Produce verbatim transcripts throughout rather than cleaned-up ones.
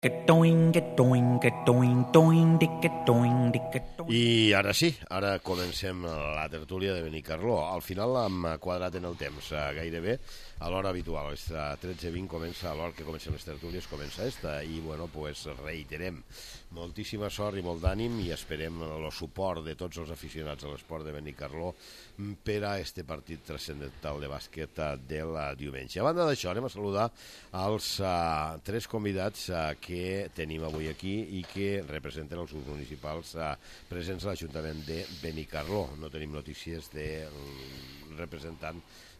I ara sí, ara comencem la tertúlia de Benicarló. Al final hem quadrat en el temps, gairebé a l'hora habitual. A les tretze vint comença, a l'hora que comencen les tertúlies, comença esta. I, bueno, pues reiterem moltíssima sort i molt d'ànim i esperem el suport de tots els aficionats a l'esport de Benicarló per a este partit transcendental de bàsquet del diumenge. A banda d'això, anem a saludar els uh, tres convidats uh, que tenim avui aquí i que representen els grups municipals uh, presents a l'Ajuntament de Benicarló. No tenim notícies del representant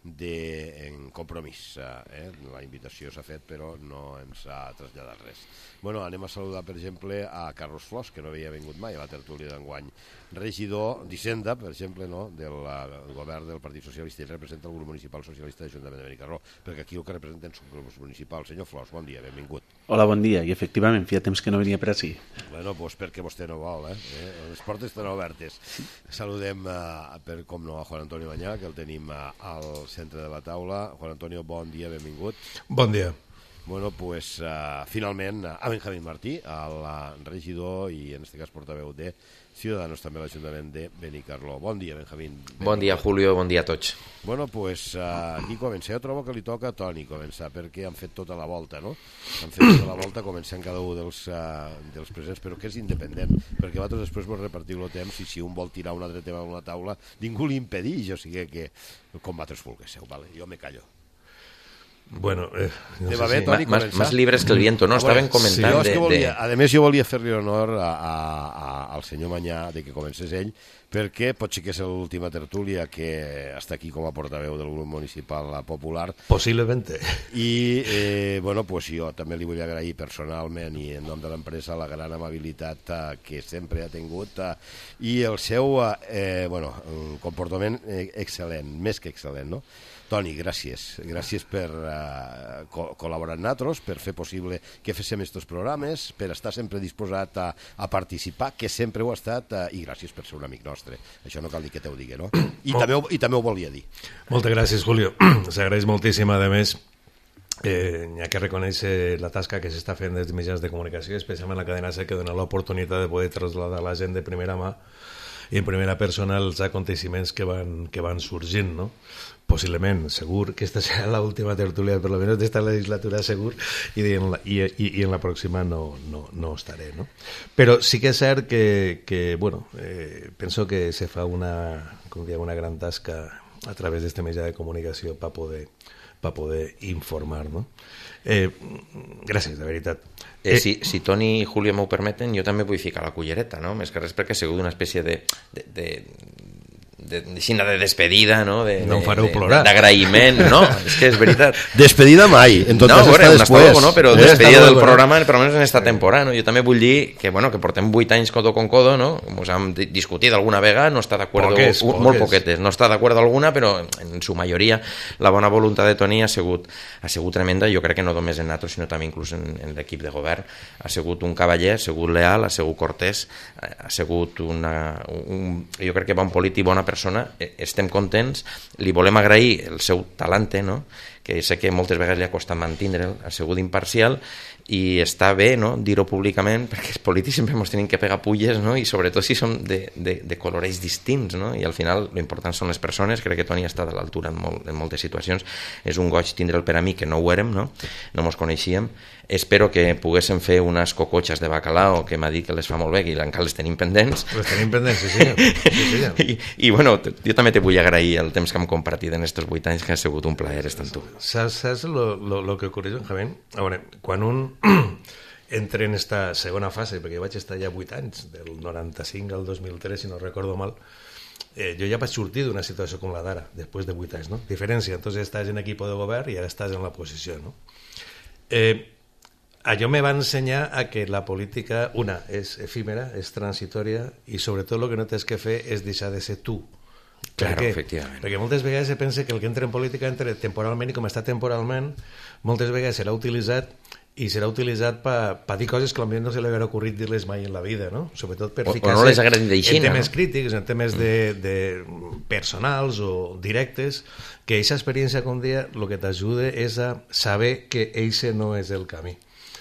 de en Compromís. Eh? La invitació s'ha fet, però no ens ha traslladat res. Bueno, anem a saludar, per exemple, a Carlos Flors, que no havia vingut mai a la tertúlia d'enguany. Regidor d'Hisenda, per exemple, no? del govern del Partit Socialista, i representa el grup municipal socialista de l'Ajuntament de Benicarló, perquè aquí el que representen són grups municipals. Senyor Flors, bon dia, benvingut. Hola, bon dia, i efectivament, feia temps que no venia per ací. Bueno, doncs perquè vostè no vol, eh? eh? Les portes estan obertes. Saludem, eh, per com no, a Juan Antonio Mañá, que el tenim eh, al centre de la taula. Juan Antonio, bon dia, benvingut. Bon dia. Bueno, pues uh, finalment a Benjamín Martí, el regidor i en este cas portaveu de Ciudadanos també a l'Ajuntament de Benicarló. Bon dia, Benjamín. Benvingut. Bon dia, Julio, bon dia a tots. Bueno, pues uh, aquí comencem. Jo trobo que li toca a Toni començar, perquè han fet tota la volta, no? Han fet tota la volta, començant cada un dels, uh, dels presents, però que és independent, perquè vosaltres després vos repartiu el temps i si un vol tirar un altre tema a una taula, ningú li impedeix, o sigui que com vosaltres vulgueu, vale? Jo me callo. Bueno, eh, no Te sé va bé, si... Toni, más, començar? más libres que el viento, no? Estaven comentant sí, de, volia, de... A més, jo volia fer-li honor a, a, a, al senyor Mañá de que comencés ell, perquè pot ser que és l'última tertúlia que està aquí com a portaveu del grup municipal popular. Posiblemente. I, eh, bueno, pues jo també li vull agrair personalment i en nom de l'empresa la gran amabilitat eh, que sempre ha tingut eh, i el seu eh, bueno, comportament eh, excel·lent, més que excel·lent, no? Toni, gràcies. Gràcies per uh, co col·laborar amb nosaltres, per fer possible que féssim aquests programes, per estar sempre disposat a, a participar, que sempre ho ha estat, uh, i gràcies per ser un amic nostre. Això no cal dir que te ho digui, no? I, també ho, i també ho volia dir. Moltes gràcies, Julio. S'agraeix moltíssim, a més, eh, hi ha que reconèixer la tasca que s'està fent des dels mitjans de comunicació, especialment la cadena SER, que dona l'oportunitat de poder traslladar a la gent de primera mà i en primera persona els aconteciments que van, que van sorgint, no? Possiblement, segur que esta serà l'última tertúlia, per lo menos d'esta legislatura, segur, i en la, i, i, i en la pròxima no, no, no estaré, no? Però sí que és cert que, que bueno, eh, penso que se fa una, com que una gran tasca a través d'este mitjà de comunicació per poder, per poder informar, no? Eh, gràcies, de veritat. Eh, si, si Toni i Julio m'ho permeten, jo també vull ficar la cullereta, no? Més que res perquè ha sigut una espècie de... de, de de, de, de despedida, no? De, no em fareu plorar. D'agraïment, no? És que és veritat. Despedida mai, en tot no, cas bueno, està després. Luego, no? Però eh? despedida del programa, per almenys en esta temporada, no? Jo també vull dir que, bueno, que portem vuit anys codo con codo, no? Ens hem discutit alguna vegada, no està d'acord, molt poquetes, no està d'acord alguna, però en su majoria la bona voluntat de Toni ha sigut, ha sigut tremenda, jo crec que no només en nosaltres, sinó també inclús en, en l'equip de govern. Ha sigut un cavaller, ha sigut leal, ha sigut cortès, ha sigut una, un, jo crec que bon polític, bona persona. Estem contents, li volem agrair el seu talent, no? Que sé que moltes vegades li ha costat mantindre'l, ha sigut imparcial i està bé, no? Dir-ho públicament, perquè els polítics sempre ens tenim que pegar pulles, no? I sobretot si són de, de, de colorets distints, no? I al final l'important són les persones. Crec que Toni ha estat a l'altura en, molt, en moltes situacions. És un goig tindre'l per a mi, que no ho érem, no? No mos coneixíem. Espero que poguéssim fer unes cocotxes de bacalao, que m'ha dit que les fa molt bé i encara les tenim pendents. Les tenim pendents, sí, senyor. Sí, senyor. I, I, bueno, jo també te vull agrair el temps que hem compartit en aquests vuit anys, que ha sigut un plaer estar amb tu. Saps, saps lo, lo, lo que ocorre, Benjamín? A veure, quan un entra en esta segona fase, perquè jo vaig estar ja vuit anys, del noranta-cinc al dos mil tres, si no recordo mal, eh, jo ja vaig sortir d'una situació com la d'ara, després de vuit anys, no? Diferència, entonces estàs en equip de govern i ara estàs en la posició, no? Eh, allò me va ensenyar a que la política, una, és efímera, és transitòria i sobretot el que no tens que fer és deixar de ser tu. Claro, per efectivament. Perquè moltes vegades se pensa que el que entra en política entra temporalment i com està temporalment, moltes vegades serà utilitzat i serà utilitzat per pa dir coses que potser no se li haguera ocorrit dir-les mai en la vida, no? Sobretot per ficar-se no en temes no? crítics, en temes de, de personals o directes, que aquesta experiència com dia el que t'ajuda és a saber que eixe no és el camí.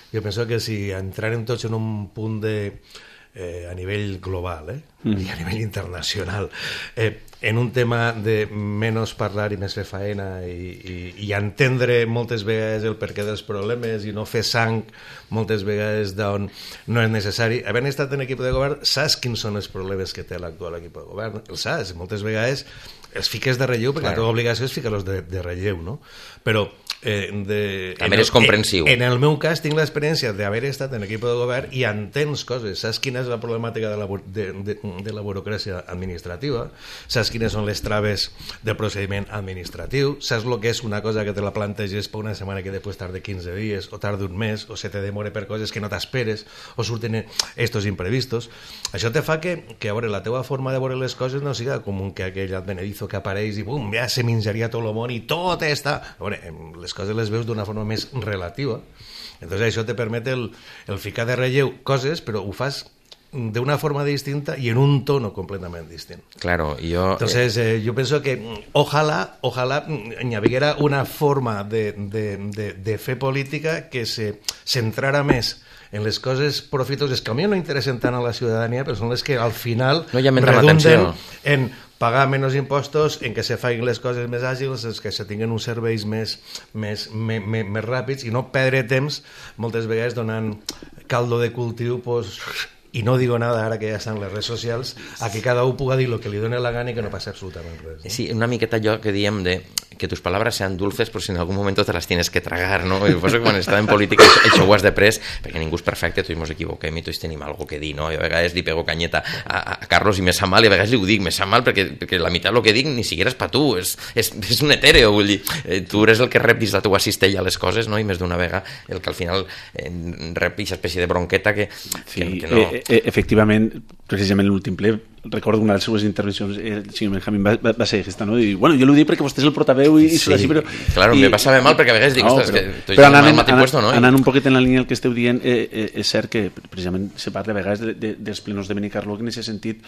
jo penso que si entrarem tots en un punt de... Eh, a nivell global eh? mm. i a nivell internacional eh, en un tema de menys parlar i més fer faena i, i, i entendre moltes vegades el perquè dels problemes i no fer sang moltes vegades d'on no és necessari. Havent estat en equip de govern saps quins són els problemes que té l'actual equip de govern, els saps, moltes vegades els fiques de relleu perquè claro. La teva obligació és ficar-los de, de relleu, no? Però Eh, de, també és comprensiu. En, en el meu cas tinc l'experiència d'haver estat en equip de govern i entens coses, saps quina és la problemàtica de la, de, de, de la burocràcia administrativa, saps quines són les traves del procediment administratiu, saps el que és una cosa que te la planteges per una setmana que després tarda quinze dies o tarda un mes o se te demora per coses que no t'esperes o surten estos imprevistos. Això te fa que, que a veure, la teva forma de veure les coses no siga com un que aquell advenedizo que apareix i bum, ja se menjaria tot el món i tot està... A veure, les les coses les veus d'una forma més relativa. Entonces això te permet el, el ficar de relleu coses, però ho fas de una forma distinta y en un tono completamente distinto. Claro, yo... Entonces, eh, yo pienso que ojalá, ojalá hubiera una forma de, de, de, de fer política que se centrara més en les coses profitoses que a mi no interessen tant a la ciutadania, però són les que al final no redunden en pagar menys impostos, en que se facin les coses més àgils, que se tinguin uns serveis més, més, més, més, més ràpids i no perdre temps moltes vegades donant caldo de cultiu pues, i no digo nada ara que ja estan les redes socials a que cada un puga dir el que li doni la gana i que no passa absolutament res, ¿no? Sí, una miqueta allò que diem de que tus palabras sean dulces però si en algun moment te las tienes que tragar, no? I suposo que quan estava en política això ho has de pres, perquè ningú és perfecte, tots ens equivoquem i tots tenim algo que dir, no? I a vegades li pego canyeta a, a Carlos i me sap mal i a vegades li ho dic, me sap mal perquè, perquè la meitat del que dic ni siquiera és pa tu, és, és, és un etéreo, vull dir, eh, tu eres el que rep dins la teua cistella les coses, no? I més d'una vegada el que al final eh, rep aquesta espècie de bronqueta que, sí, que, que no... Eh, eh, efectivament, precisament l'últim ple, recordo una de les seues intervencions, eh, el senyor Benjamín va, va, va ser aquesta, no? I, bueno, jo l'ho dic perquè vostè és el portaveu i, sí, així, però... Claro, i, me passava mal perquè a vegades dic, no, ostres, però, que però anant, al mateix anant, puesto, no? Anant un poquet en la línia del que esteu dient, eh, eh, és cert que precisament se parla a vegades de, de, dels plenos de Benicarló, que en aquest sentit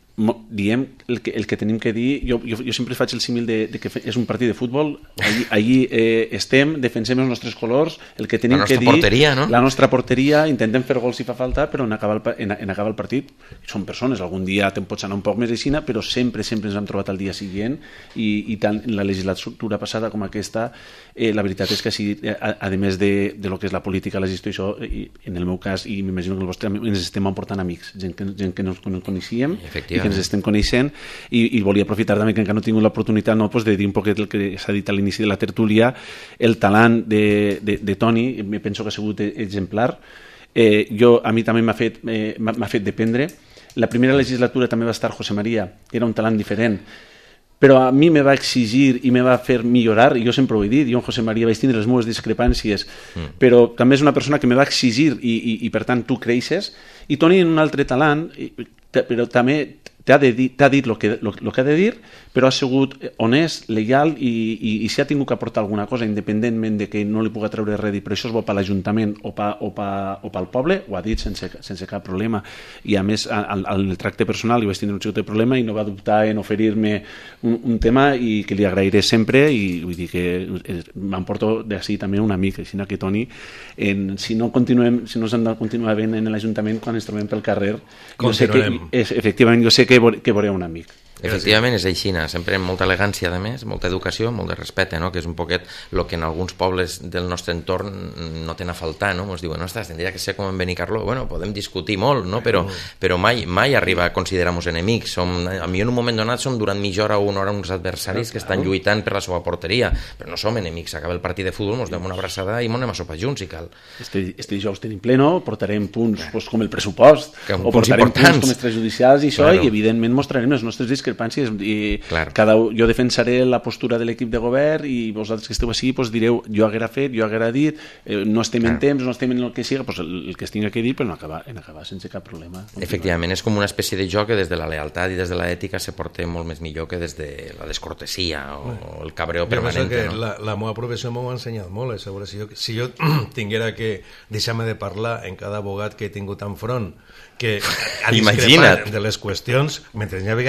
diem el que, el que tenim que dir. Jo, jo, jo sempre faig el símil de, de que és un partit de futbol, allí, allí eh, estem, defensem els nostres colors, el que tenim que dir, porteria, no? la nostra porteria, intentem fer gols si fa falta, però en acabar el, en, en acabar el partit són persones, algun dia te'n pots anar un poc més aixina, però sempre, sempre ens hem trobat al dia següent i, i tant en la legislatura passada com aquesta, eh, la veritat és que sí, a, a més de, de lo que és la política, la gestió i això, i, en el meu cas, i m'imagino que el vostre, ens estem emportant amics, gent que, gent que no ens coneixíem i que ens estem coneixent i, i volia aprofitar també que encara no he tingut l'oportunitat no, pues, de dir un poquet el que s'ha dit a l'inici de la tertúlia, el talant de, de, de Toni, me penso que ha sigut exemplar. Eh, jo, a mi també m'ha fet, eh, m'ha fet dependre. La primera legislatura també va estar José María, que era un talant diferent, però a mi me va exigir i me va fer millorar, i jo sempre ho he dit, jo en José María vaig tindre les meves discrepàncies, mm. però també és una persona que me va exigir i, i, i per tant tu creixes, i Toni en un altre talant, però també t'ha de dir, t'ha dit el que, lo, lo que ha de dir, però ha sigut honest, lleial i, i, i si ha tingut que aportar alguna cosa independentment de que no li pugui treure res, però això és bo per l'Ajuntament o, pa, o, pa, o pel poble, ho ha dit sense, sense cap problema. I a més, al, al tracte personal hi vaig tindre un xicot de problema i no va dubtar en oferir-me un, un tema i que li agrairé sempre i vull dir que m'emporto d'ací també un amic, així que Toni, en, si no continuem, si no s'han de continuar ben en l'Ajuntament quan ens trobem pel carrer, jo sé que, és, efectivament, jo sé que que veuré un amic. Efectivament és aixina, sempre amb molta elegància de més, molta educació, molt de respecte, no? Que és un poquet el que en alguns pobles del nostre entorn no tenen a faltar, no? Ens diuen, ostres, tindria que ser com en Benicarló. Bueno, podem discutir molt, no? Però, però mai, mai arriba a considerar-nos enemics. Som, a mi en un moment donat som durant mitja hora o una hora uns adversaris que estan lluitant per la seva porteria, però no som enemics. Acaba el partit de futbol, ens donem una abraçada i anem a sopar junts, si cal. Este, este dijous tenim pleno, portarem punts pues, com el pressupost, que, o portarem importants. punts com extrajudicials i això, claro. I evidentment mostrarem les nostres discrepàncies i claro. Cada, jo defensaré la postura de l'equip de govern i vosaltres que esteu així pues, direu jo haguera fet, jo haguera dit, eh, no estem claro. en temps, no estem en el que siga, pues, el, el que es tinga que dir, però en acabar, en acabar sense cap problema. Efectivament, és com una espècie de joc que des de la lealtat i des de l'ètica se porta molt més millor que des de la descortesia o, o el cabreo permanent. Que no? la, la meva professió m'ho ha ensenyat molt, eh? Segura, si jo, si jo tinguera que deixar-me de parlar en cada abogat que he tingut enfront, que a discrepar de les qüestions, mentre hi ha vegades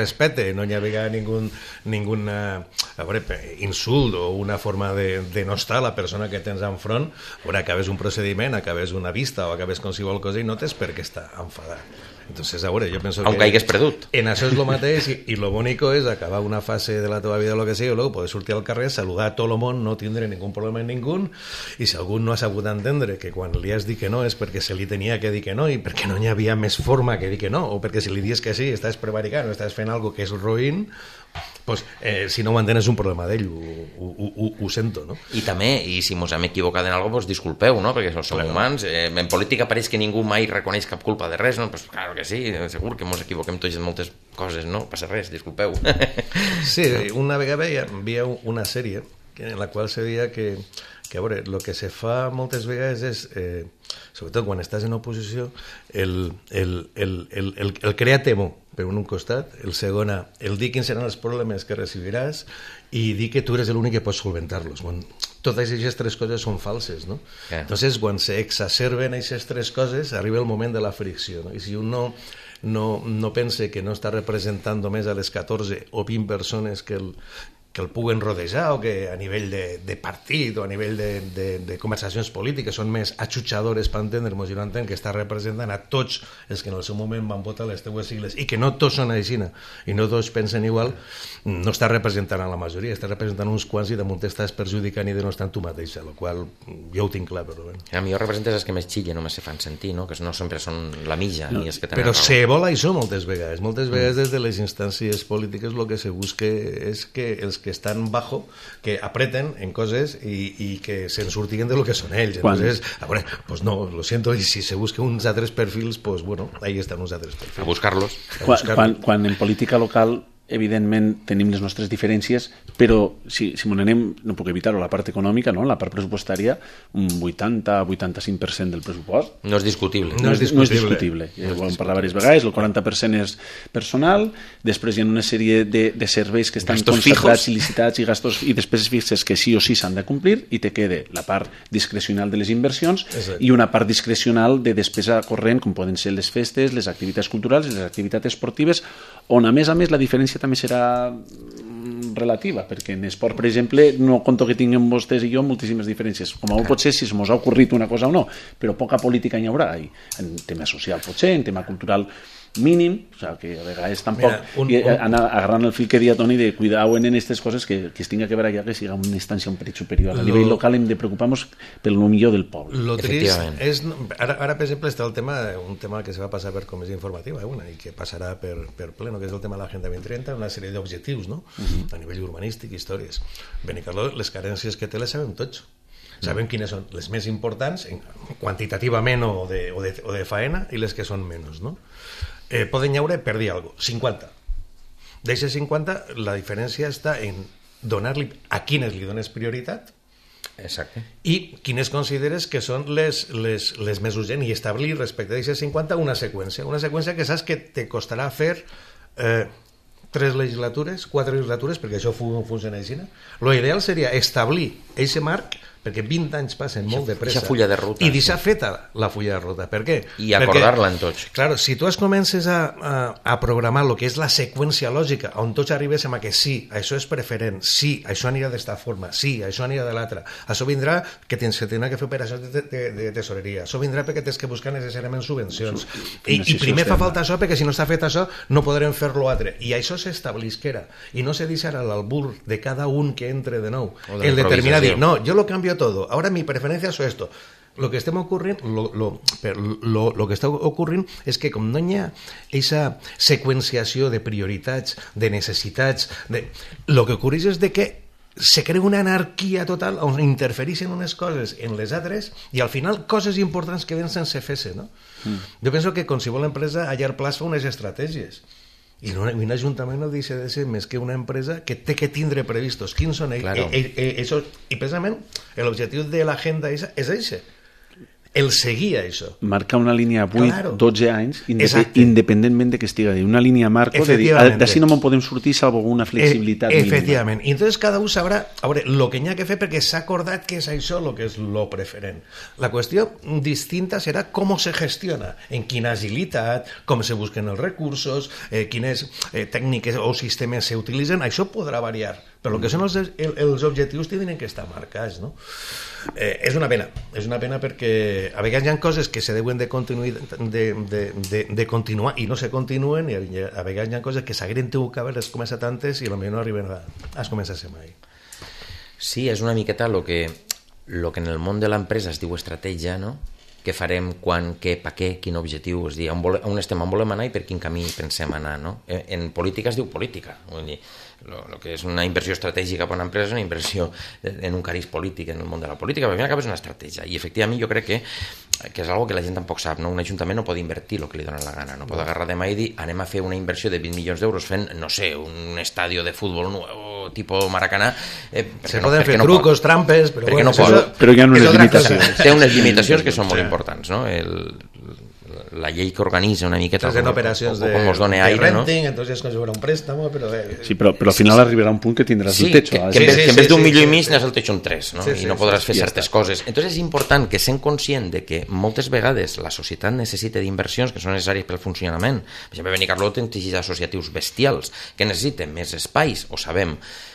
respecte, no hi havia ningú, ningun a veure, insult o una forma de, de no estar la persona que tens enfront, a veure, acabes un procediment, acabes una vista o acabes qualsevol cosa i no tens per què estar enfadat. Entonces, a veure, yo pienso aunque que... haigues perdut. En això és lo mateix i, i lo bonico és acabar una fase de la teva vida o lo que sigui, i luego poder sortir al carrer, saludar a tot el món, no tindre ningú problema amb ningú, i si algú no ha sabut entendre que quan li has dit que no és perquè se li tenia que dir que no i perquè no hi havia més forma que dir que no, o perquè si li dius que sí estàs prevaricant o estàs fent algo que és ruïn, pues, eh, si no ho entén és un problema d'ell, ho, ho, ho, ho sento, no? I també, i si mos hem equivocat en alguna cosa, pues disculpeu, no? Perquè som claro. humans, eh, en política pareix que ningú mai reconeix cap culpa de res, no? Pues claro que sí, segur que mos equivoquem tots en moltes coses, no? Passa res, disculpeu. Sí, una vegada hi havia una sèrie en la qual se deia que, que a veure, el que se fa moltes vegades és, eh, sobretot quan estàs en oposició, el, el, el, el, el, el crear temor per un costat, el segon, el dir quins seran els problemes que recibiràs i dir que tu eres l'únic que pots solventar-los. Bueno, totes aquestes tres coses són falses, no? Yeah. Entonces, quan s'exacerben aquestes tres coses, arriba el moment de la fricció, no? I si un no, no, no pense que no està representant només a les catorze o vint persones que el, que el puguen rodejar o que a nivell de, de partit o a nivell de, de, de conversacions polítiques són més atxutxadores per entendre-nos i no entén que està representant a tots els que en el seu moment van votar les teues sigles i que no tots són aixina i no tots pensen igual, no està representant a la majoria, està representant uns quants i damunt estàs perjudicant i denostant tu mateixa, el qual jo ho tinc clar, però bé. A mi ho representes els que més xillen o més se fan sentir, no? Que no sempre són la mitja no, ni els que tenen però raó. se vol això moltes vegades, moltes vegades des de les instàncies polítiques el que se busca és que els que estan bajo, que apreten en coses i, i que se'n surtiguen de lo que són ells. Entonces, a veure, pues no, lo siento, i si se busquen uns altres perfils, pues bueno, ahí estan uns altres perfils. A buscar-los. A buscar quan, quan en política local evidentment tenim les nostres diferències, però si, si m'ho anem, no puc evitar-ho, la part econòmica, no? La part pressupostària, un vuitanta a vuitanta-cinc per cent del pressupost. No és discutible. No, no és discutible. No és discutible. No és ho hem parlat diverses vegades, el quaranta per cent és personal, després hi ha una sèrie de, de serveis que estan gastos concertats fijos. I licitats i gastos, i després fixes que sí o sí s'han de complir i te queda la part discrecional de les inversions Exacte. I una part discrecional de despesa corrent, com poden ser les festes, les activitats culturals i les activitats esportives, on a més a més la diferència també serà relativa, perquè en esport, per exemple, no conto que tinguem vostès i jo moltíssimes diferències. Com a molt pot ser si mos ha ocorrit una cosa o no, però poca política hi haurà. En tema social potser, en tema cultural mínim, o sea, que a vegades tampoc Mira, un, un... anar agarrant el fil que dia Toni de cuidar en aquestes coses que, que es tinga que veure allà que siga una instància un perill superior. A lo... nivell local hem de preocupar-nos pel millor del poble. Lo trist és... Ara, ara, per exemple, està el tema, un tema que se va passar per comissió informativa, una, i que passarà per, per pleno, que és el tema de l'Agenda vint trenta, una sèrie d'objectius, no? Uh-huh. A nivell urbanístic, històries. Benicarló, les carències que té les sabem tots. Sabem quines són les més importants, quantitativament o de, o de, o de faena, i les que són menys, no? Eh, poden haure per dir alguna cosa, cinquanta. D'aquestes cinquanta, la diferència està en donar-li a quines li dones prioritat. Exacte. I quines consideres que són les, les, les més urgents i establir respecte a aquestes cinquanta una seqüència. Una seqüència que saps que te costarà fer eh, tres legislatures, quatre legislatures, perquè això funciona així. Lo ideal seria establir aquest marc, perquè vint anys passen molt de pressa, fulla de ruta, i deixar sí. feta la fulla de ruta. Per què? I acordar-la en tots. Claro, si tu es comences a, a, a programar el que és la seqüència lògica, on tots arribéssim a que sí, això és preferent, sí, això anirà d'esta forma, sí, això anirà de l'altra, això vindrà que tens que tenir que fer operacions de, de, de tesoreria, això vindrà perquè tens que buscar necessàriament subvencions, i, i primer fa falta això perquè si no està fet això no podrem fer l'altre, i això s'establisquera, i no se deixarà l'albur de cada un que entre de nou, de el determinar dir, no, jo lo cambio todo, ahora mi preferencia es esto. Lo que estem ocurrint, lo, lo, lo, lo que està ocorrint és que com no hi ha aquesta seqüenciació de prioritats, de necessitats, de... lo que ocorreix és de que se crea una anarquia total on interfereixen unes coses en les altres i al final coses importants que ven sense fer-se, no? Mm. Jo penso que qualsevol empresa a llarg plaç fa unes estratègies. I un, un ajuntament no deixa de ser més que una empresa que té que tindre previstos quins són ells. Claro. E, e, e, eso, I precisament l'objectiu de l'agenda és, és això. el seguir això. Marcar una línia a vuit, claro. dotze anys, indep independentment de que estigui de una línia marco, de dir, d'ací no me'n podem sortir salvo una flexibilitat e efectivament. I entonces cada un sabrà, a veure, el que n'hi ha que fer, perquè s'ha acordat que és això el que és lo preferent. La qüestió distinta serà com se gestiona, en quina agilitat, com se busquen els recursos, eh, quines eh, tècniques o sistemes s'utilitzen, això podrà variar, però el que són els, els objectius tenen que estar marcats, no? Eh, és una pena, és una pena perquè a vegades hi ha coses que se deuen de, de, de, de, de continuar i no se continuen, i a vegades hi ha coses que s'hagueren tingut que haver començat antes i potser no arriben a, a començar-se mai. Sí, és una miqueta el que, lo que en el món de l'empresa es diu estratègia, no? Què farem, quan, què, pa què, quin objectiu, és dir, on, vole, on estem, on volem anar i per quin camí pensem anar, no? En política es diu política, vull dir, lo, lo que és una inversió estratègica per a una empresa és una inversió en un cariz polític, en el món de la política, però al final és una estratègia, i efectivament jo crec que, que és algo que la gent tampoc sap, no? Un ajuntament no pot invertir el que li dona la gana, no pot agarrar demà i dir anem a fer una inversió de vint milions d'euros fent, no sé, un estadio de futbol nuevo, tipus Maracanà, eh, se poden fer trucos, trampes, però bueno, no pot, però hi ha unes limitacions. Té unes limitacions que són molt importants, no? El, la llei que organitza una miqueta com, operacions com, de, com us dona aire, de renting, no? Entonces es com si fuera un préstamo, però... Eh, sí, però, però al final arribarà un punt que tindràs sí, el techo. Que, que, sí, que, sí, que en vez sí, d'un sí, milió sí, i mig sí. n'has el techo en tres, no? Sí, sí, I no podràs sí, fer ja certes està. coses. Entonces és important que sent conscient de que moltes vegades la societat necessita d'inversions que són necessàries pel funcionament. Per exemple, Benicarló té teixits associatius bestials que necessiten més espais, ho sabem.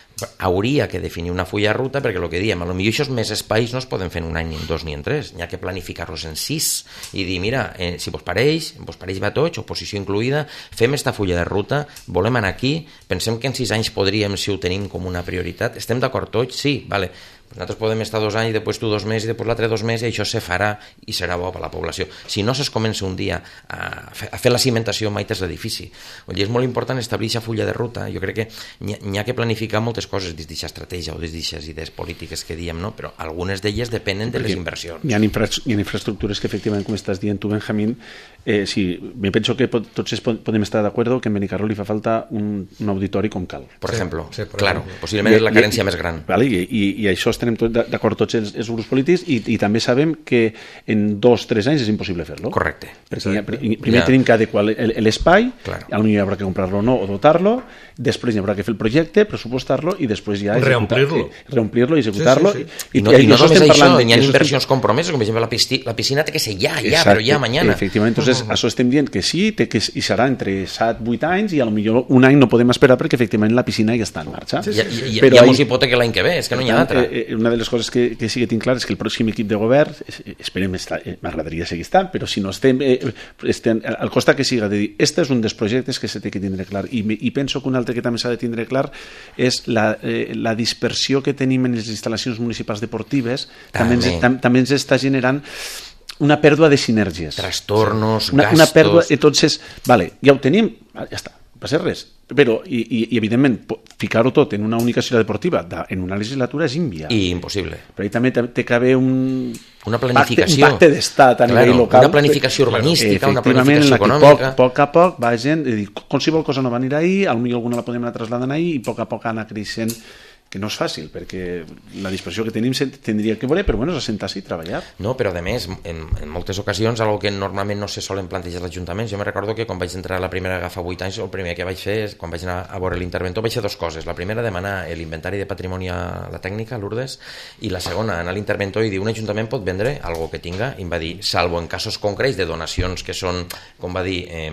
Hauria que definir una fulla de ruta perquè el que diem, potser aquests més espais no es poden fer en un any, ni en dos, ni en tres, n'hi ha que planificar-los en sis i dir, mira, eh, si vos pareix vos pareix va tots, oposició incluïda, fem esta fulla de ruta, volem anar aquí, pensem que en sis anys podríem, si ho tenim com una prioritat, estem d'acord tots? Sí, vale, nosaltres podem estar dos anys, després tu dos mesos i després l'altre dos mesos i això se farà i serà bo per a la població. Si no es comença un dia a fer, a fer la cimentació mai és l'edifici. És molt important establir aquesta fulla de ruta. Jo crec que n'hi ha que planificar moltes coses des d'aquesta estratègia o des d'aquestes idees polítiques que diem, no? Però algunes d'elles depenen de les inversions. Hi ha, infra hi ha infraestructures que efectivament, com estàs dient tu, Benjamín, eh, sí, me penso que pot, tots podem estar d'acord que en Benicarló li fa falta un, un auditori com cal. Per sí, exemple, sí, per claro, exemple. possiblement I, és la carència i, més gran. Vale, i, i, i això estem tot d'acord tots els, els grups polítics i, i també sabem que en dos o tres anys és impossible fer-lo. Correcte. Perquè ja, primer ja. tenim que adequar l'espai, claro. Potser hi haurà que comprar-lo o no, o dotar-lo, després hi haurà que fer el projecte, pressupostar-lo i després ja reomplir-lo reomplir-lo i executar-lo. Sí, sí, sí. I, I, no, i, i no només això, hi ha inversions compromeses, com per exemple la, pisci, la piscina té que ser ja, ja, Exacte, però ja mañana. Efectivament, entonces uh -huh. això estem dient que sí, té que, i serà entre set vuit anys i potser un any no podem esperar perquè efectivament la piscina ja està en marxa. Sí, sí, sí. I, però ja mos hipoteca l'any que ve, és que no hi ha altra. Eh, eh, una de les coses que, que sí que tinc clar és que el pròxim equip de govern, esperem, estar, eh, m'agradaria seguir estant, però si no estem, eh, estem al costat que siga de dir, este és un dels projectes que se té que tindre clar. I, i penso que un altre que també s'ha de tindre clar és la, eh, la dispersió que tenim en les instal·lacions municipals deportives, també, també. Ens, tam, també ens està generant una pèrdua de sinergies. Trastornos, una, gastos... Una pèrdua, entonces, vale, ja ho tenim, ja està, no passa res. Però, i, i, i evidentment, ficar-ho tot en una única ciutat deportiva da, en una legislatura és inviable. I impossible. Però ahí també té que haver un... Una planificació. Un pacte d'estat a nivell claro, local. Una planificació urbanística, una planificació econòmica. Poc, a poc a poc va gent, dir, qualsevol cosa no va anar ahir, potser alguna la podem anar trasladant ahir i a poc a poc anar creixent, que no és fàcil, perquè la dispersió que tenim tindria que voler, però bueno, és assentar-se i treballar. No, però a més, en, en moltes ocasions, algo que normalment no se solen plantejar els ajuntaments, jo me recordo que quan vaig entrar a la primera agafa vuit anys, el primer que vaig fer, és, quan vaig anar a veure l'interventor, vaig fer dues coses. La primera, demanar l'inventari de patrimoni a la tècnica, a Lourdes, i la segona, anar a l'interventor i dir, un ajuntament pot vendre algo que tinga, i em va dir, salvo en casos concrets de donacions que són, com va dir, eh,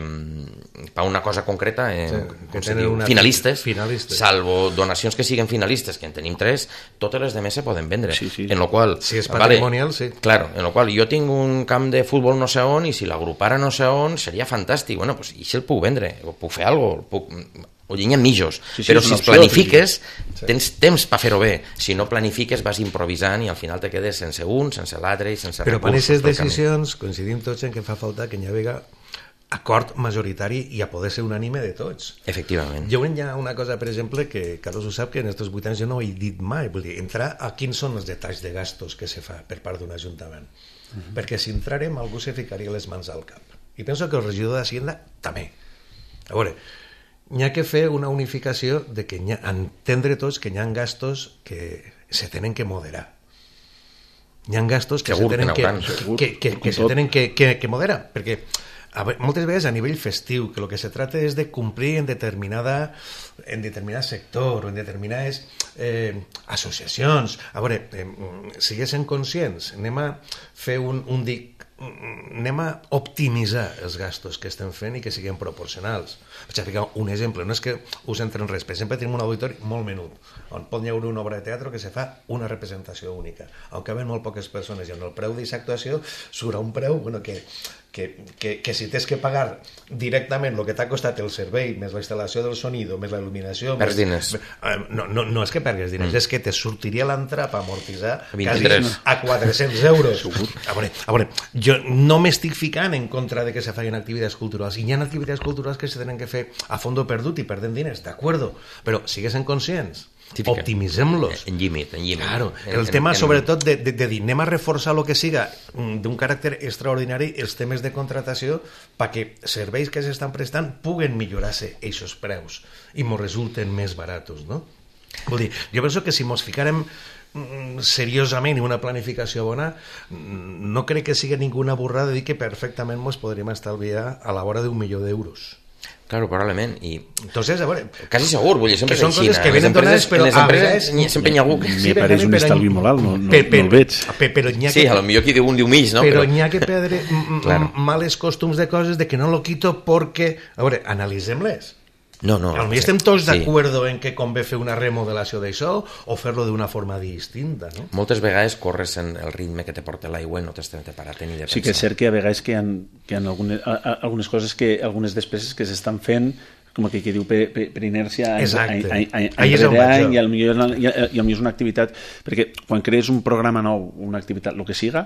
per una cosa concreta, eh, sí, com se diu, finalistes, finalistes, salvo donacions que siguen finalistes, que en tenim tres, totes les demés se poden vendre. Sí, sí. En lo qual, si és patrimonial, vale, sí. Claro, en lo qual jo tinc un camp de futbol no sé on i si l'agrupara no sé on seria fantàstic. Bueno, pues, i si el puc vendre, o puc fer alguna cosa, o llenya mitjos. Sí, sí, però si es planifiques, sí. tens temps per fer-ho bé. Si no planifiques, vas improvisant i al final te quedes sense un, sense l'altre i sense però recursos. Però per aquestes decisions coincidim tots en que fa falta que hi havia acord majoritari i a poder ser unànime de tots. Efectivament. Jo hi ha una cosa, per exemple, que Carlos ho sap, que en aquests vuit anys jo no ho he dit mai, vull dir, entrar a quins són els detalls de gastos que se fa per part d'un ajuntament. Uh-huh. Perquè si entrarem, algú se ficaria les mans al cap. I penso que el regidor d'Hacienda també. A veure, n'hi ha que fer una unificació de que ha, entendre tots que hi ha gastos que se tenen que moderar. Hi ha gastos que segur se tenen que, que, que, que, que, se tenen que, que, que moderar, perquè a veure, moltes vegades a nivell festiu, que el que se trata és de complir en determinada en determinat sector o en determinades eh, associacions. A veure, eh, siguessin conscients, anem a fer un, un dic, anem a optimitzar els gastos que estem fent i que siguin proporcionals. Per ficar un exemple, no és que us entren res, per exemple, tenim un auditori molt menut, on pot hi haver una obra de teatre que se fa una representació única, on caben molt poques persones i on el preu d'aquesta actuació surt a un preu bueno, que, que, que, que si tens que pagar directament el que t'ha costat el servei, més la instal·lació del sonido, més la il·luminació... Perds diners. No, no, no és que pergues diners, mm. és que te sortiria l'entrada per amortitzar vint-i-tres a quatre-cents euros. A veure, a veure, jo no m'estic ficant en contra de que se facin activitats culturals, i hi ha activitats culturals que se tenen que fer a fondo perdut i perdent diners, d'acuerdo, però siguessin conscients, optimitzem-los. En límit, en límit. Claro, el en, tema en, sobretot de, de, de dir, anem a reforçar el que siga d'un caràcter extraordinari els temes de contratació perquè serveis que s'estan prestant puguen millorar-se aquests preus i mos resulten més baratos, no? Vull dir, jo penso que si mos ficarem seriosament i una planificació bona, no crec que sigui ninguna borrada dir que perfectament mos podríem estalviar a la vora d'un milió d'euros. Claro, probablement. I... Entonces, a veure... Quasi segur, vull dir, sempre és així. Que són coses que venen donades, però a vegades... Sempre hi ha algú que... Me pareix un estalvi moral, no, no, no el veig. Però n'hi ha sí, a lo millor qui diu un diu mig, no? Però n'hi ha que perdre males costums de coses de que no lo quito porque... A veure, analitzem-les. No, no. Potser estem tots sí. d'acord en que convé fer una remodelació d'això o fer-lo d'una forma distinta, no? Moltes vegades corres en el ritme que te porta l'aigua i no t'estàs parat ni de pensar. Sí que és cert que a vegades que hi ha, que hi ha algunes, algunes coses, que algunes despeses que s'estan fent com aquell que diu per, per, per inèrcia any, any, any, any rere any i potser és una activitat, perquè quan crees un programa nou, una activitat, el que siga,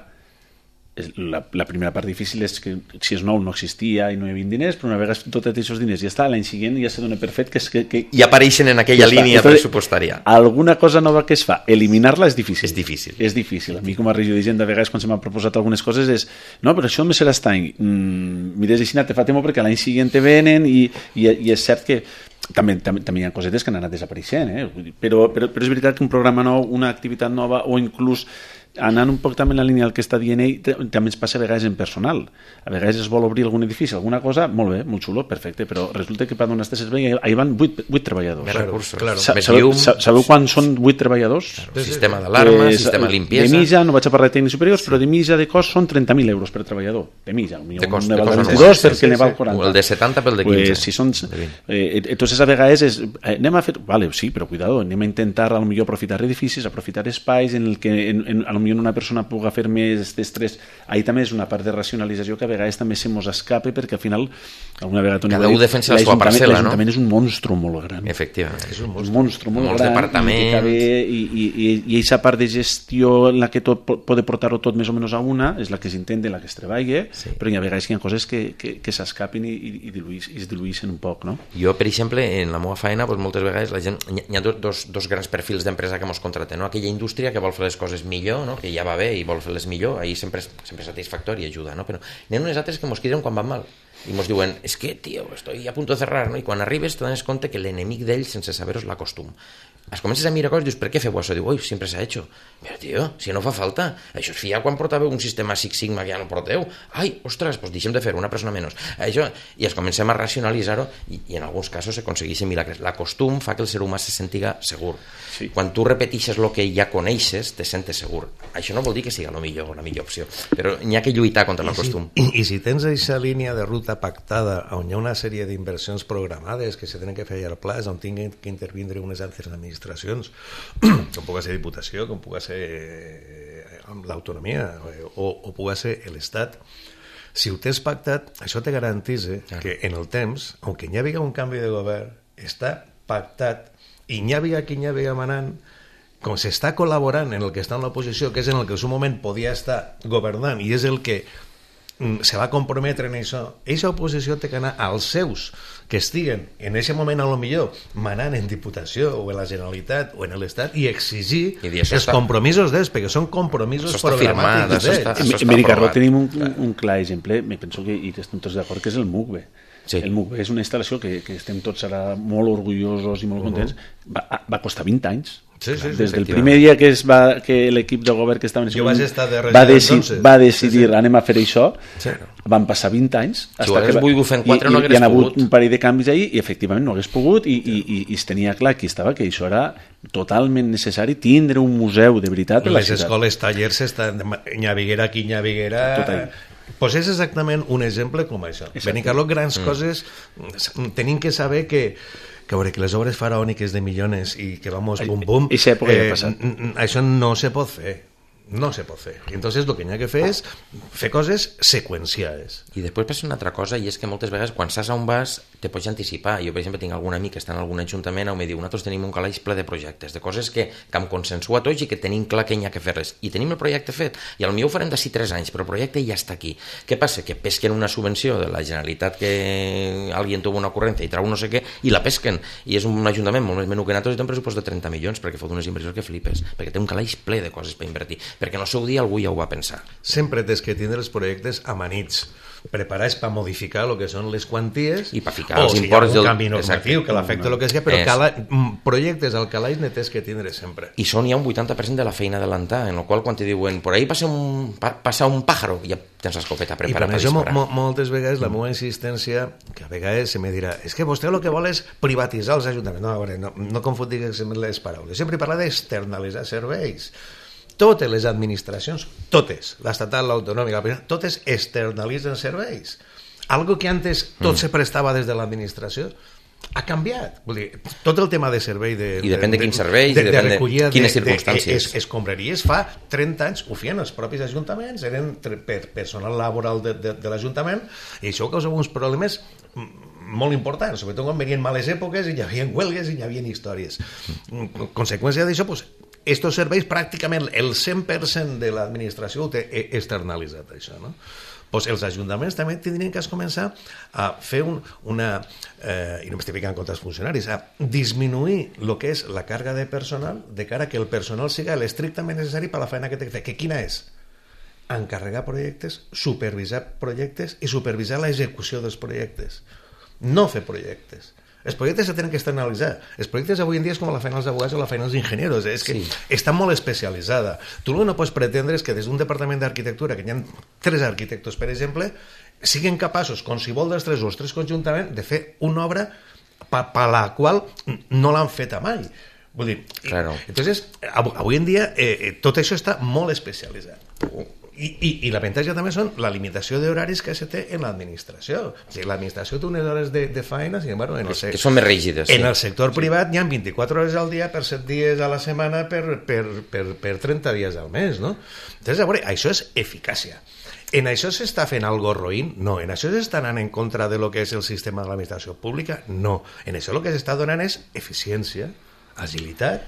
la, la primera part difícil és que si és nou no existia i no hi havia diners, però una vegada tots aquests diners ja està, l'any següent ja se dona per fet que, que, que i apareixen en aquella línia pressupostària. Alguna cosa nova que es fa, eliminar-la és difícil. És difícil. És difícil. A mi com a regidor de gent de vegades quan se m'han proposat algunes coses és no, però això només serà aquest any. Mm, mires així, te fa temor perquè l'any següent te venen i, i, i és cert que també, també, també hi ha cosetes que han anat desapareixent, eh? però, però, però és veritat que un programa nou, una activitat nova o inclús anant un poc també en la línia del que està dient ell, també ens passa a vegades en personal. A vegades es vol obrir algun edifici, alguna cosa, molt bé, molt xulo, perfecte, però resulta que per donar este servei hi van vuit treballadors. Més recursos, claro. Sa sabeu, sabeu quan són vuit treballadors? Claro. Sistema d'alarma, eh, sistema de limpiesa... De mitja, no vaig a parlar de tècnics superiors, sí. però de mitja de cost són trenta mil euros per treballador. De mitja. De cost, de cost vint-i-dos perquè sí, sí, ne val quaranta. O el de setanta pel de quinze. Pues, si són, eh, entonces a vegades és, eh, anem a fer... Vale, sí, però cuidado, anem a intentar a lo millor aprofitar edificis, aprofitar espais en el que en, en, a lo millor una persona pugui fer més d'estrès. Ahí també és una part de racionalització que a vegades també se mos escape perquè al final alguna vegada cada un defensa la seva parcel·la, no? L'Ajuntament és un monstru molt gran. Efectivament. És un monstru, un monstru molt Molts gran departaments. i, i, i, i aquesta part de gestió en la que tot pot portar-ho tot més o menys a una és la que s'intenta, la que es treballa, sí. però hi ha vegades que hi ha coses que, que, que s'escapen i, i, diluís, i es diluïssin un poc, no? Jo, per exemple, en la meva feina, doncs, moltes vegades la gent, hi ha dos, dos grans perfils d'empresa que mos contraten, no? Aquella indústria que vol fer les coses millor, no? Que ja va bé i vol fer-les millor, ahí sempre és, sempre és satisfactori i ajuda, no? Però n'hi ha unes altres que mos criden quan van mal i mos diuen, és que, tio, estoy a punt de cerrar, no? I quan arribes te dones compte que l'enemic d'ells, sense saber-ho, l'acostum. Es comences a mirar coses i dius, per què feu això? Diu, oi, sempre s'ha hecho. Però, tio, si no fa falta. Això es feia quan portàveu un sistema Six Sigma que ja no porteu. Ai, ostres, doncs deixem de fer una persona menys. Això, i es comencem a racionalitzar-ho i, i en alguns casos s'aconsegueixen milagres. L'acostum fa que el ser humà se sentiga segur. Sí. Quan tu repetixes el que ja coneixes, te sentes segur. Això no vol dir que sigui la millor, la millor opció, però n'hi ha que lluitar contra l'acostum. I, I si tens aquesta línia de ruta pactada on hi ha una sèrie d'inversions programades que se tenen que fer a llarg plaç, on tinguin que intervindre unes altres administracions, com pugui ser Diputació, com pugui ser l'autonomia o, o pugui ser l'Estat, si ho tens pactat, això te garanteix que en el temps, aunque hi havia un canvi de govern, està pactat i n'hi havia qui n'hi havia manant, com s'està col·laborant en el que està en l'oposició, que és en el que en un moment podia estar governant i és el que se va comprometre en això, aquesta oposició té que anar als seus que estiguen en aquest moment a lo millor manant en Diputació o en la Generalitat o en l'Estat i exigir I els està... compromisos d'ells, perquè són compromisos programàtics d'ells. En Benicarló tenim un, un clar exemple, me penso que i estem tots d'acord, que és el MUCBE. Sí. El MUCBE és una instal·lació que, que estem tots ara molt orgullosos i molt contents. Uh -huh. va, va costar vint anys. Sí, sí, Des del primer dia que, es va, que l'equip de govern que estava en jo vaig estar de va, deci va decidir sí, sí. anem a fer això, sí. van passar vint anys si ho hagués volgut fer en quatre no hagués pogut. Hi ha hagut pogut un parell de canvis ahí i efectivament no hagués pogut i, i, i, i es tenia clar que estava que això era totalment necessari tindre un museu de veritat a la les ciutat. Escoles, tallers, estan Nyaviguera aquí, Nyaviguera... Pues és exactament un exemple com això. Benicarló, grans mm. coses, tenim que saber que que, veure, que les obres faraòniques de millones i que vamos bum bum, Eixa època ja ha passat. Això no se pot fer. No se pot fer. I entonces el que n'hi ha que fer és fer coses seqüenciades. I després passa una altra cosa, i és que moltes vegades quan saps on vas te pots anticipar. Jo, per exemple, tinc algun amic que està en algun ajuntament on me diu, nosaltres tenim un calaix ple de projectes, de coses que, que hem consensuat tots i que tenim clar que n'hi ha que fer-les. I tenim el projecte fet. I potser ho farem d'ací tres anys, però el projecte ja està aquí. Què passa? Que pesquen una subvenció de la Generalitat que algú tuvo una ocurrència i trau no sé què, i la pesquen. I és un ajuntament molt més menú que nosaltres i té un pressupost de trenta milions perquè fot unes inversions que flipes, perquè té un calaix ple de coses per invertir. Perquè no el seu dia algú ja ho va pensar. Sempre tens que tindre els projectes amanits, preparats per modificar el que són les quanties i per ficar els imports del... del... canvi normatiu, Exacte. Que l'afecta el que sigui, però és... cala... projectes al calaix ne tens que tindre sempre. I són ja un vuitanta per cent de la feina adelantar, en el qual quan te diuen por ahí passa un, passa un pájaro, ja tens l'escopeta preparada per disparar. I per això moltes vegades la meva insistència, que a vegades se me dirà, és que vostè el que vol és privatitzar els ajuntaments. No, a veure, no, no confundigues les paraules. Sempre parla d'externalitzar serveis. Totes les administracions, totes, l'estatal, l'autonòmica, totes externalitzen serveis. Algo que antes tot mm. se prestava des de l'administració ha canviat. Vull dir, tot el tema de servei... De, I depèn de, de quins serveis, de, i depèn de, de quines circumstàncies. Es, escombraries fa trenta anys ho feien els propis ajuntaments, eren per personal laboral de, de, de l'Ajuntament, i això causava uns problemes molt importants, sobretot quan venien males èpoques i hi havia huelgues i hi havia històries. Conseqüència d'això, doncs, estos serveis pràcticament el cent per cent de l'administració ho té externalitzat, això, no? Pues els ajuntaments també tindrien que començar a fer un, una, eh, i no m'estic ficant contra els funcionaris, a disminuir el que és la càrrega de personal de cara que el personal siga l'estrictament necessari per la feina que té que fer. Que quina és? Encarregar projectes, supervisar projectes i supervisar l'execució dels projectes. No fer projectes. Els projectes se tenen que externalitzar. Els projectes avui en dia és com la feina dels abogats o la feina dels engineros, és que sí. Està molt especialitzada. Tu no pots pretendre que des d'un departament d'arquitectura, que hi ha tres arquitectos, per exemple, siguin capaços, com si vol dels tres o els tres conjuntament, de fer una obra per pa la qual no l'han feta mai. Vull dir, claro. Entonces, avui en dia eh, tot això està molt especialitzat. I, i, i l'avantatge també són la limitació d'horaris que se té en l'administració. O sigui, l'administració té unes hores de, de feina, sin embargo, en el que són més rígides. En sí. el sector privat hi ha vint-i-quatre hores al dia per set dies a la setmana per, per, per, per trenta dies al mes, no? Entonces, a veure, això és eficàcia. En això s'està fent algo roïn? No. En això s'està anant en contra de lo que és el sistema de l'administració pública? No. En això el que s'està donant és eficiència, agilitat.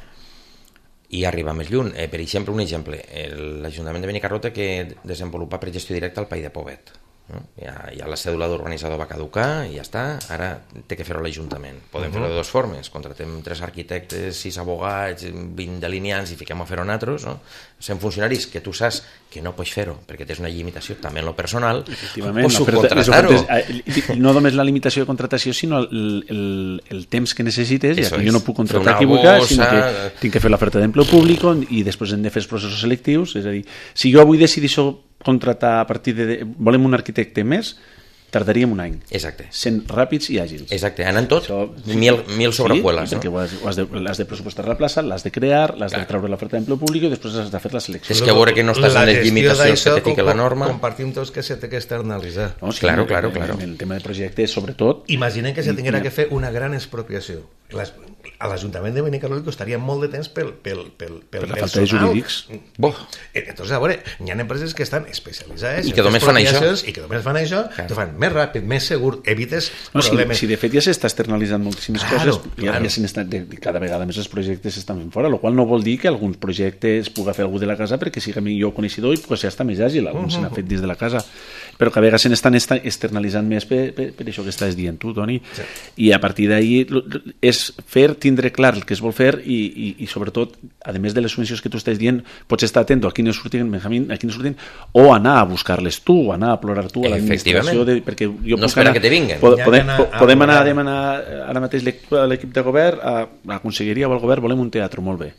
I arribar més lluny. Eh, per exemple, un exemple, l'Ajuntament de Benicarló té que desenvolupar per gestió directa el Pai de Pobet. No? Ja, ja la cèdula d'urbanitzador va caducar i ja està, ara té que fer-ho l'Ajuntament. Podem uh -huh. fer-ho de dues formes, contratem tres arquitectes, sis abogats, vint delineants i fiquem a fer-ho nosaltres, no? Sent funcionaris que tu saps que no pots fer-ho perquè tens una limitació també en lo personal, o subcontratar-ho. No només la limitació de contratació, sinó el, el, el temps que necessites, ja que jo no puc contratar equivocat, sinó que tinc que fer l'oferta d'empleo públic i després hem de fer els processos selectius, és a dir, si jo avui decidir contratar a partir de... volem un arquitecte més, tardaríem un any. Exacte. Sent ràpids i àgils. Exacte, anant tot, això, mil, mil sobrecueles. Sí, perquè no? has, has, de, has de pressupostar la plaça, l'has de crear, l'has de treure l'oferta d'empleo públic i després has de fer la selecció. És que a veure que no estàs en les limitacions que te fica la norma. Compartim tots que se té que externalitzar. No, sí, claro, en, claro, en, claro. En el tema de projectes, sobretot... Imaginen que se tinguera que fer una gran expropiació. Les, a l'Ajuntament de Benicarló li costaria molt de temps pel, pel, pel, pel per la falta de jurídics. Bo. Entonces, a veure, hi ha empreses que estan especialitzades i que només fan això. I que només fan això, claro. Te fan més ràpid, més segur, evites no, problemes. Si, si de fet ja s'està externalitzant moltíssimes claro, coses, ja, claro. ja estan, de, cada vegada més els projectes s'estan fent fora, el qual no vol dir que alguns projectes puga fer algú de la casa perquè siga millor coneixedor i pues, ja està més àgil, alguns uh -huh. s'han fet des de la casa, però que a vegades se n'estan externalitzant més per, per, per això que estàs dient tu, Toni, sí. I a partir d'ahir és fer, tindre clar el que es vol fer i, i, i sobretot, a més de les subvencions que tu estàs dient, pots estar atento a quines surtin, Benjamín, a quines surtin, o anar a buscar-les tu, o anar a plorar tu a l'administració, de, perquè jo no espera que te vinguen. Pod, podem, anar a podem anar a demanar ara mateix l'equip de govern, a la conselleria o al govern, volem un teatre, molt bé.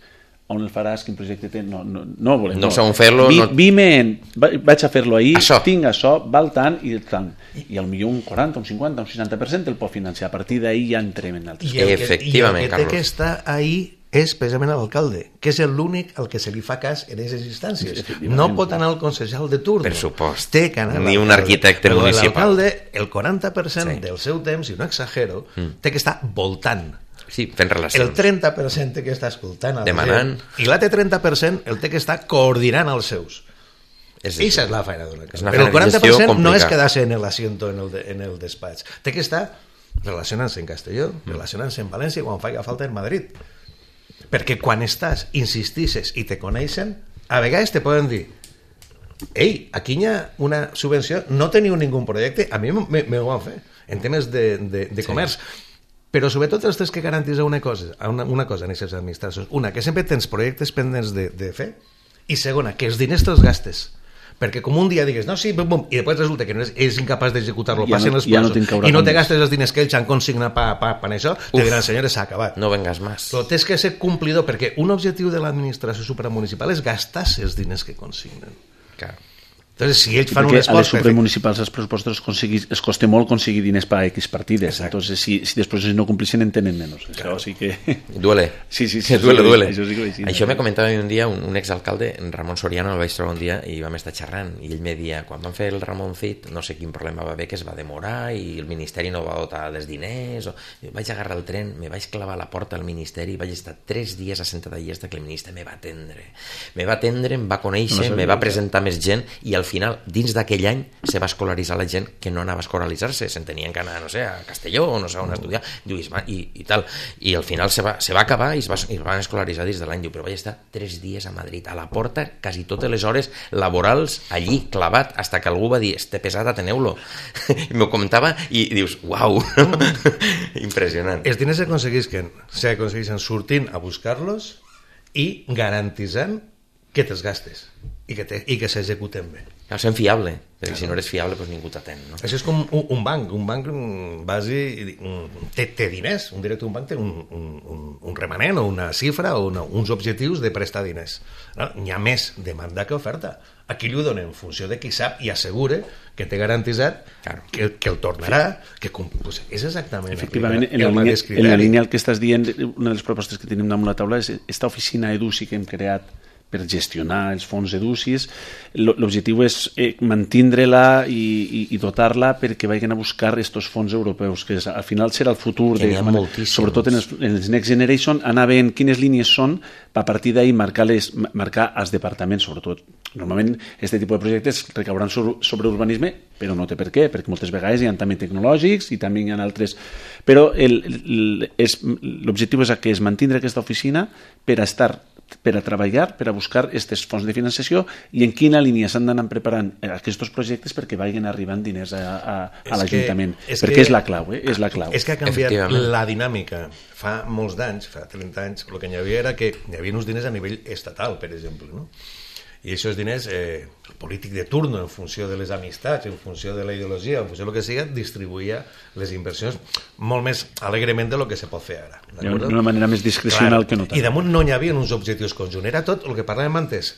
on el faràs, quin projecte té, no, no, no volem. No sabem fer-lo. Vi, no... Vime, vaig a fer-lo ahir, això. tinc això, val tant, i tant. I al millor un quaranta, un cinquanta, un seixanta per cent el pot financiar. A partir d'ahir ja entrem en altres. I el que, efectivament, i el que té que estar ahir és precisament l'alcalde, que és l'únic al que se li fa cas en aquestes instàncies. No pot anar al concejal de turno. Per supost. Té que anar ni un arquitecte però municipal. L'alcalde, el quaranta per cent sí. del seu temps, i no exagero, mm. té que estar voltant. Sí, fent relacions. El trenta per cent té que estar escoltant a la demanant. Gent, i l'altre trenta per cent el té que estar coordinant els seus. És Eixa és la feina d'un alcalde. Però Però el quaranta per cent no és quedar-se en l'asiento en, el de, en el despatx. Té que estar relacionant-se en Castelló, mm. relacionant-se en València, quan faci falta en Madrid. Perquè quan estàs, insistisses i te coneixen, a vegades te poden dir ei, aquí hi ha una subvenció, no teniu ningú projecte, a mi me, me ho van fer en temes de, de, de comerç, sí. Però sobretot els tens que garantir una cosa, una, una cosa en aquestes administracions, una, que sempre tens projectes pendents de, de fer, i segona, que els diners te'ls gastes, perquè com un dia digues, no, sí, bum, bum, i després resulta que no és, és incapaç d'executar-lo, ja passen no, els plazos, ja no i no te gastes els diners que ells han consignat per pa, pa, pa això, te diran, senyores, s'ha acabat. No vengas más. Però tens que ser complidor, perquè un objectiu de l'administració supramunicipal és gastar-se els diners que consignen. Claro. Entonces, si ells fan un esforç... A les supramunicipals els pressupostos es costa molt conseguir diners per a X partides. Exacte. Entonces, si, si després no complixen, en tenen menys. Claro. Això sí que... Duele. Sí, sí, sí. Duele, duele. Això, sí que sí, això me comentava un dia un, un exalcalde, Ramon Soriano, el vaig trobar un dia i vam estar xerrant, i ell me dia, quan van fer el Ramoncit, no sé quin problema va haver, que es va demorar i el Ministeri no va dotar dels diners, o... vaig agarrar el tren, me vaig clavar a la porta al Ministeri i vaig estar tres dies assentat allà hasta que el ministre me va atendre. Me va atendre, em va conèixer, no me va presentar més gent, i al final, dins d'aquell any se va escolaritzar la gent que no anava a escolaritzar-se, se'n tenien que anar, no sé, a Castelló o no sé on estudiar, diu, i, i tal, i al final se va, se va acabar i es, va, es van escolaritzar dins de l'any, diu, però vaig estar tres dies a Madrid, a la porta, quasi totes les hores laborals allí, clavat, hasta que algú va dir, este pesat, ateneu-lo, i m'ho comentava i dius, uau, impressionant. Els diners s'aconseguisquen, s'aconsegueixen sortint a buscar-los i garantitzant que te'ls gastes i que, te, i que s'executen bé. Cal ser fiable, perquè claro. Si no eres fiable doncs ningú t'atén, no? Això és com un, un banc, un banc base, té, té diners, un director d'un banc té un, un, un remanent o una xifra o una, uns objectius de prestar diners. No? N'hi ha més demanda que oferta. Aquí li ho donen en funció de qui sap i assegure que té garantitzat claro. que, que el tornarà, que pues és exactament... Efectivament, en la, línia, en la línia el que estàs dient, una de les propostes que tenim damunt la taula és esta oficina EDUSI que hem creat per gestionar els fons EDUSIs. L'objectiu és eh, mantindre-la i, i, i dotar-la perquè vagin a buscar estos fons europeus, que és, al final serà el futur, de, sobretot en els, en els Next Generation, anar veient quines línies són, a partir d'ahir marcar, les, marcar els departaments, sobretot. Normalment, aquest tipus de projectes recauran sobre, sobre urbanisme, però no té per què, perquè moltes vegades hi ha també tecnològics i també hi ha altres... Però l'objectiu és que es mantindre aquesta oficina per a estar per a treballar, per a buscar aquests fons de financiació i en quina línia s'han d'anar preparant aquests projectes perquè vagin arribant diners a, a, a l'Ajuntament. Perquè que, és la clau, eh? És la clau. És que ha canviat la dinàmica. Fa molts d'anys, fa trenta anys, el que hi havia era que hi havia uns diners a nivell estatal, per exemple, no? I aquests diners, eh, el polític de turno, en funció de les amistats, en funció de la ideologia, en funció del que sigui, distribuïa les inversions molt més alegrement del que se pot fer ara. D'una manera més discrecional que no tant. I damunt no hi havia uns objectius conjunts. Era tot el que parlàvem antes,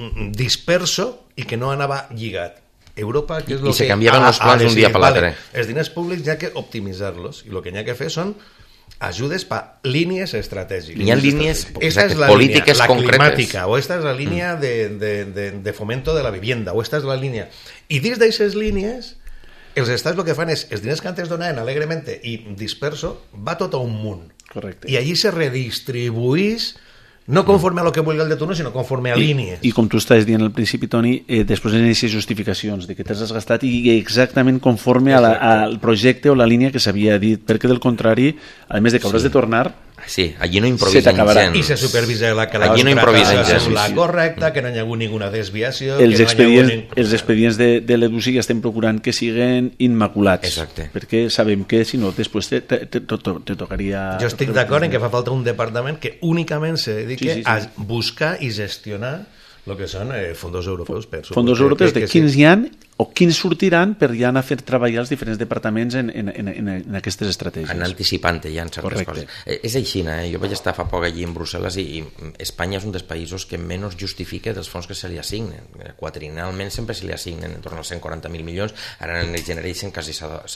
disperso i que no anava lligat. Europa, que és I, lo i se que canviaven els plans d'un dia per l'altre. Els diners públics hi ha que optimitzar-los i el que hi ha que fer són ajudes per línies estratègiques. Hi ha línies esta es la polítiques línea, la concretes. Climática, o esta es la línea mm. de, de, de, de fomento de la vivienda, o esta es la línia. I dins d'aquestes línies, els estats el que fan és, els diners que antes donaven alegrement i disperso, va tot a un munt. Correcte. I allí se redistribuís no conforme a lo que vulgui el de turno, sinó conforme a I, línies. I com tu estaves dient al principi, Toni, eh, després en aquestes justificacions de que t'has gastat i exactament conforme a la, al projecte o la línia que s'havia dit, perquè del contrari, a més de que hauràs sí. de tornar, sí, allí no improvisen gent. I se supervisa la que la allí no improvisen gent. La correcta, que no hi ha hagut ninguna desviació. Els que expedients, no hi ha hagut... els expedients de, de l'EDUSI ja estem procurant que siguen immaculats. Exacte. Perquè sabem que, si no, després te, te, te, te, te tocaria... Jo estic d'acord en que fa falta un departament que únicament se dediqui sí, sí, sí. a buscar i gestionar el que són eh, fondos europeus. Per fondos europeus de quins hi ha, o quins sortiran per ja anar a fer treballar els diferents departaments en, en, en, en, en aquestes estratègies. Anar anticipant ja en certes Correcte. coses. Eh, és així, eh? Jo vaig estar fa poc allí en Brussel·les i, i Espanya és un dels països que menys justifica dels fons que se li assignen. Quadrinalment sempre se li assignen en torno als cent quaranta mil milions, ara en Next Generation quasi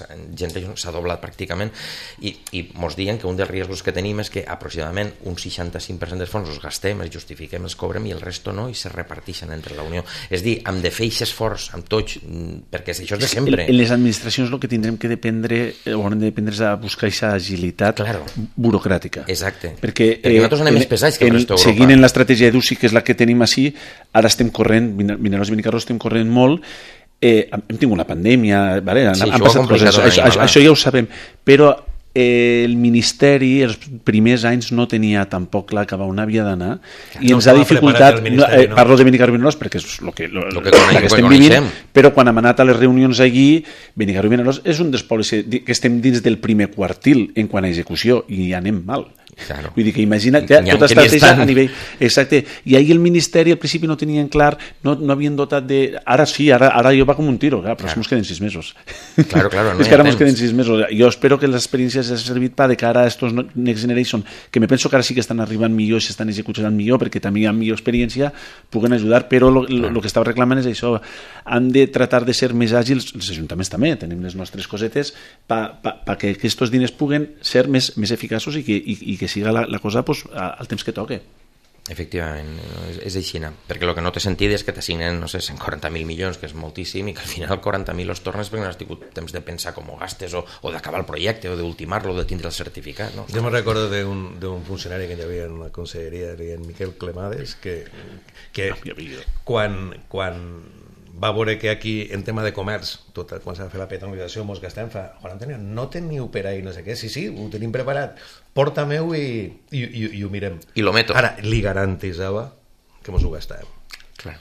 s'ha doblat pràcticament, i, i mos diuen que un dels riscos que tenim és que aproximadament un seixanta-cinc per cent dels fons els gastem, els justifiquem, els cobrem i el resto no, i se reparteixen entre la Unió. És dir, hem de fer aquest esforç amb tots, perquè això és de sempre. En les administracions el que tindrem que dependre o haurem de dependre és a buscar aquesta agilitat claro. burocràtica. Exacte. Perquè, perquè eh, nosaltres anem més pesats que el resto d'Europa. Seguint en l'estratègia d'U C I, que és la que tenim així, ara estem corrent, Vineros i Benicarló estem corrent molt, eh, hem tingut una pandèmia, vale? han, sí, han passat coses, això, això, això ja ho sabem, però el Ministeri els primers anys no tenia tampoc clar cap on havia d'anar i no ens ha dificultat, no? eh, no? parlo de Benicarló i Vinaròs perquè és el que, lo, lo que, conec, que estem vivint, però quan hem anat a les reunions allí, Benicarló i Vinaròs és un dels pobles que estem dins del primer quartil en quant a execució i anem mal. Claro. Vull dir que imagina't ja, tota estratègia a nivell exacte, i ahir el Ministeri al principi no tenien clar, no, no havien dotat de ara sí, ara, ara jo va com un tiro, clar, però claro. ens queden sis mesos claro, claro, no és que ara ens queden sis mesos, jo espero que l'experiència s'ha servit per de cara a estos Next Generation que me penso que ara sí que estan arribant millor i s'estan executant millor perquè també hi ha millor experiència, puguen ajudar, però el claro. que estava reclamant és això, han de tratar de ser més àgils, els ajuntaments també tenim les nostres cosetes perquè pa, pa que aquests diners puguen ser més, més eficaços i que, i, i que siga la, la cosa pues, al temps que toque. Efectivament, és, és així, perquè el que no té sentit és que t'assignen, no sé, cent quaranta mil milions, que és moltíssim, i que al final quaranta mil els tornes perquè no has tingut temps de pensar com ho gastes, o, o d'acabar el projecte, o d'ultimar-lo, o de tindre el certificat. No? Jo me recordo d'un, d'un funcionari que hi havia en la conselleria, en Miquel Clemades, que, que quan, quan va veure que aquí, en tema de comerç, tot, quan s'ha de fer la petonització, mos gastem, fa, Juan Antonio, no teniu per ahí no sé què, sí, sí, ho tenim preparat, porta-meu i, i, i, i ho mirem. I lo meto. Ara, li garantitzava que mos ho gastàvem. Clar.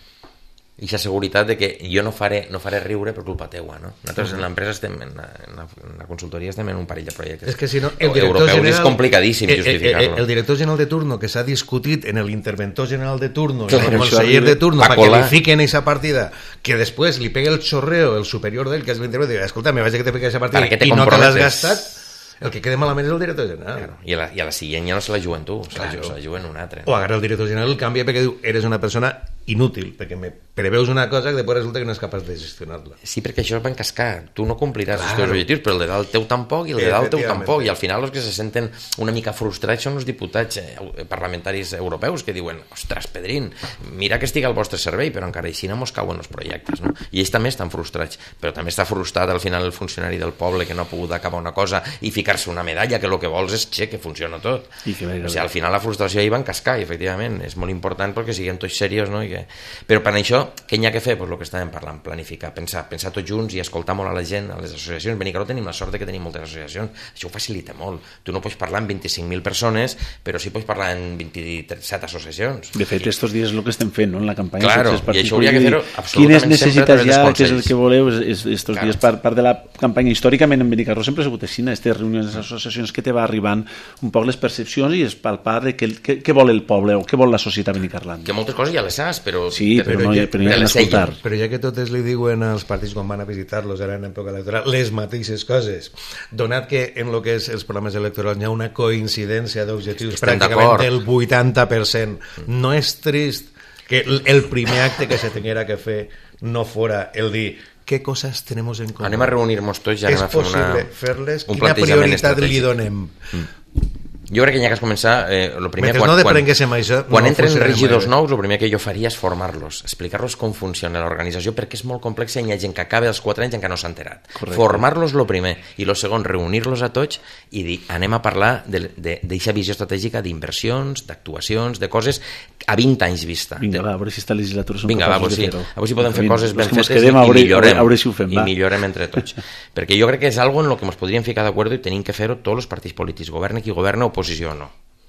I la seguretat de que jo no faré, no faré riure per culpa teua, no? Nosaltres en l'empresa estem, en la, en, la, en la consultoria estem en un parell de projectes. És que si no, el director general... És complicadíssim eh, justificar-lo. Eh, eh, el director general de turno que s'ha discutit en l'interventor general de turno, claro, en el conseller de turno, perquè li fiquen aquesta partida, que després li pegue el xorreo el superior d'ell, que és l'interventor, i diu, escolta, me vaig a que te pegue aquesta partida i no te l'has gastat, el que queda malament és el director general. Claro. I, a la, I a la següent ja no se la juguen tu, se, claro. la, se la juguen un altre. O agarra el director general, el canvia perquè diu, eres una persona inútil, perquè me preveus una cosa que després resulta que no és capaç de gestionar-la. Sí, perquè això es va encascar. Tu no compliràs claro. els teus objectius, però el de dalt teu tampoc i el de dalt teu tampoc. I al final els que se senten una mica frustrats són els diputats parlamentaris europeus que diuen, ostres, Pedrín, mira que estigui al vostre servei, però encara així no mos cauen els projectes. No? I ells també estan frustrats, però també està frustrat al final el funcionari del poble que no ha pogut acabar una cosa i ficar-se una medalla, que el que vols és che, que funciona tot. I que o sigui, al final la frustració hi va encascar, i efectivament, és molt important perquè siguem tots serios, no? I que... Però per això, què hi ha que fer? Pues el que estàvem parlant, planificar, pensar, pensar tots junts i escoltar molt a la gent, a les associacions. Benicarló tenim la sort de que tenim moltes associacions, això ho facilita molt. Tu no pots parlar amb vint-i-cinc mil persones, però sí pots parlar en vint-i-set associacions. De fet, estos dies és el que estem fent, no? En la campanya. Claro, i això hauria que fer-ho absolutament quines necessitats hi ha, què és el que voleu, estos claro. dies, part, part de la campanya històricament en Benicarló sempre ha sigut així, aquestes reunions d'associacions que te va arribant un poc les percepcions i es palpar de què, què, què vol el poble o què vol la societat benicarlana. Que moltes coses ja les saps, però... Sí, però, però no, ja, però ja les escoltar. Però ja que totes li diuen als partits quan van a visitar-los ara en època electoral les mateixes coses, donat que en el que és els programes electorals hi ha una coincidència d'objectius pràcticament del vuitanta per cent, no és trist que el primer acte que se tinguera que fer no fora el dir què coses tenemos en comú. Anem a reunir-nos tots i anem a fer una, fer-les, quina prioritat li donem. Mm. Jo crec que hi ha que començar eh, lo primer, mentre quan, no deprenguéssim això, quan no entren regidors nous, el primer que jo faria és formar-los, explicar-los com funciona l'organització, perquè és molt complexa i hi ha gent que acaba els quatre anys i encara no s'ha enterat. Correcte. Formar-los lo primer, i lo segon, reunir-los a tots i dir, anem a parlar d'aquesta visió estratègica d'inversions, d'actuacions, de coses a vint anys vista. Vinga, va, a veure si esta legislatura som Vinga, capaços va, de fer-ho. A veure si podem fer coses ben fetes quedem, i, i millorem, a veure si ho fem, i millorem entre tots. Perquè jo crec que és algo en lo que ens podríem ficar d'acord i tenim que fer-ho tots els partits polítics, governi qui governa, oposició o no.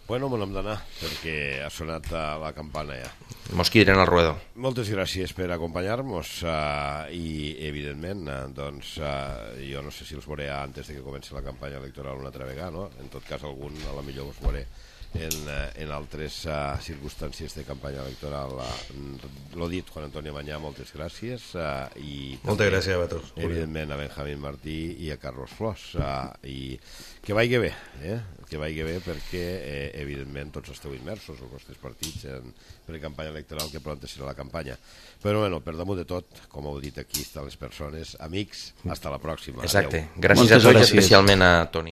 Bueno, me n'hem d'anar, perquè ha sonat la campana ja. Mosquidren al ruedo. Moltes gràcies per acompanyar-nos uh, i, evidentment, uh, doncs, uh, jo no sé si els veuré antes de que comenci la campanya electoral una altra vegada, no? En tot cas, algun a la millor us veuré en, uh, en altres uh, circumstàncies de campanya electoral. Uh, L'ho dit, Juan Antonio Mañá, moltes gràcies. Uh, i moltes gràcies a vosaltres. Evidentment, a Benjamín Martí i a Carlos Flors. Uh, I que vagi bé, eh? que vagi bé perquè, eh, evidentment, tots esteu immersos, els vostres partits, en, per campanya electoral, que pront serà la campanya. Però, bueno, per damunt de tot, com heu dit aquí, estan les persones, amics, hasta la pròxima. Exacte. Gràcies a tots, especialment a Toni.